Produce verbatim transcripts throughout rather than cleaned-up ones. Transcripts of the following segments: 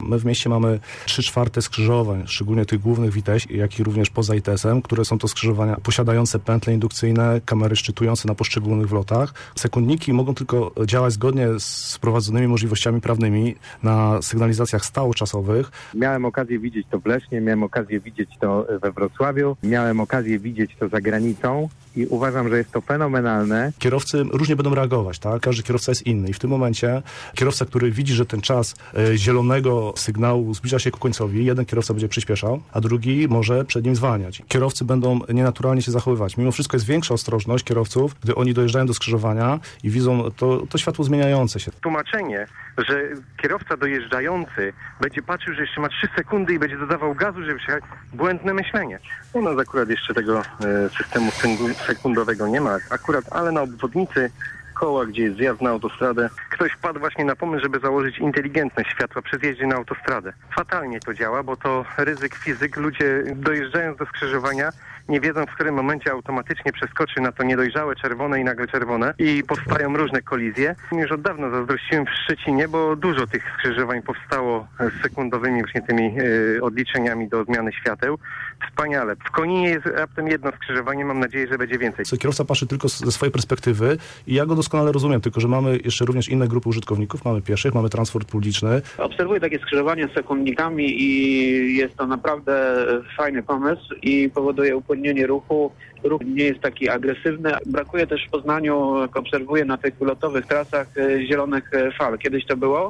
My w mieście mamy trzy czwarte skrzyżowań, szczególnie tych głównych w I T E S, jak i również poza I T E S-em, które są to skrzyżowania posiadające pętle indukcyjne, kamery szczytujące na poszczególnych wlotach. Sekundniki mogą tylko działać zgodnie z wprowadzonymi możliwościami prawnymi na sygnalizacjach stałoczasowych. Miałem okazję widzieć to w Lesznie, miałem okazję widzieć to we Wrocławiu, miałem okazję widzieć to za granicą i uważam, że jest to fenomenalne. Kierowcy różnie będą reagować, tak? Każdy kierowca jest inny i w tym momencie kierowca, który widzi, że ten czas e, zielonego sygnału zbliża się ku końcowi, jeden kierowca będzie przyspieszał, a drugi może przed nim zwalniać. Kierowcy będą nienaturalnie się zachowywać. Mimo wszystko jest większa ostrożność kierowców, gdy oni dojeżdżają do skrzyżowania i widzą to, to światło zmieniające się. Tłumaczenie, że kierowca dojeżdżający będzie patrzył, że jeszcze ma trzy sekundy i będzie dodawał gazu, żeby przyjechać, błędne myślenie. U nas akurat jeszcze tego e, systemu sekundowego nie ma akurat, ale na obwodnicy koła, gdzie jest zjazd na autostradę, ktoś wpadł właśnie na pomysł, żeby założyć inteligentne światła przy zjeździe na autostradę. Fatalnie to działa, bo to ryzyk fizyk. Ludzie dojeżdżając do skrzyżowania nie wiedzą, w którym momencie automatycznie przeskoczy na to niedojrzałe czerwone i nagle czerwone i powstają różne kolizje. Już od dawna zazdrościłem w Szczecinie, bo dużo tych skrzyżowań powstało z sekundowymi właśnie tymi yy, odliczeniami do zmiany świateł. Wspaniale. W Koninie jest raptem jedno skrzyżowanie, mam nadzieję, że będzie więcej. Kierowca patrzy tylko ze swojej perspektywy i ja go doskonale rozumiem, tylko że mamy jeszcze również inne grupy użytkowników, mamy pieszych, mamy transport publiczny. Obserwuję takie skrzyżowanie z sekundnikami i jest to naprawdę fajny pomysł i powoduje upłynnienie ruchu. Ruch nie jest taki agresywny. Brakuje też w Poznaniu, jak obserwuję na tych lotowych trasach, zielonych fal. Kiedyś to było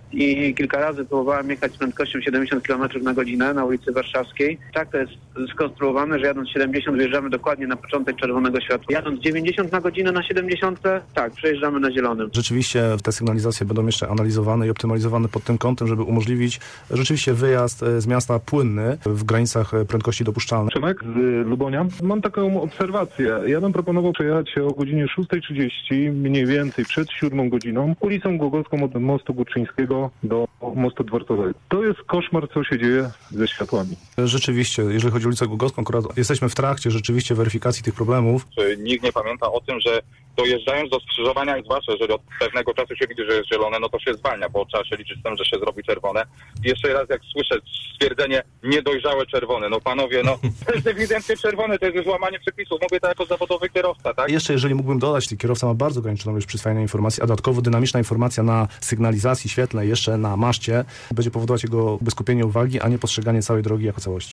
i kilka razy próbowałem jechać z prędkością siedemdziesiąt kilometrów na godzinę na ulicy Warszawskiej. Tak to jest skonstruowane, że jadąc siedemdziesiąt wjeżdżamy dokładnie na początek czerwonego światła. Jadąc dziewięćdziesiąt na godzinę na siedemdziesiąt, tak, przejeżdżamy na zielonym. Rzeczywiście te sygnalizacje będą jeszcze analizowane i optymalizowane pod tym kątem, żeby umożliwić rzeczywiście wyjazd z miasta płynny w granicach prędkości dopuszczalnej. Przemek z Lubonia. Mam taką obserwację. Ja bym proponował przejechać o godzinie szósta trzydzieści, mniej więcej przed siódmą godziną, ulicą Głogowską od mostu Górczyńskiego do mostu Dworcowego. To jest koszmar, co się dzieje ze światłami. Rzeczywiście, jeżeli chodzi o ulicę Głogowską, akurat jesteśmy w trakcie rzeczywiście weryfikacji tych problemów. Czy nikt nie pamięta o tym, że dojeżdżając do skrzyżowania, zwłaszcza jeżeli od pewnego czasu się widzi, że jest zielone, no to się zwalnia, bo trzeba się liczyć z tym, że się zrobi czerwone. I jeszcze raz, jak słyszę stwierdzenie niedojrzałe czerwone, no panowie, no to jest ewidentnie czerwone, to jest złamanie przepisów. Mówię to jako zawodowy kierowca, tak? Jeszcze jeżeli mógłbym dodać, kierowca ma bardzo ograniczoną ilość przyswajania informacji, a dodatkowo dynamiczna informacja na sygnalizacji świetlnej, jeszcze na maszcie, będzie powodować jego skupienie uwagi, a nie postrzeganie całej drogi jako całości.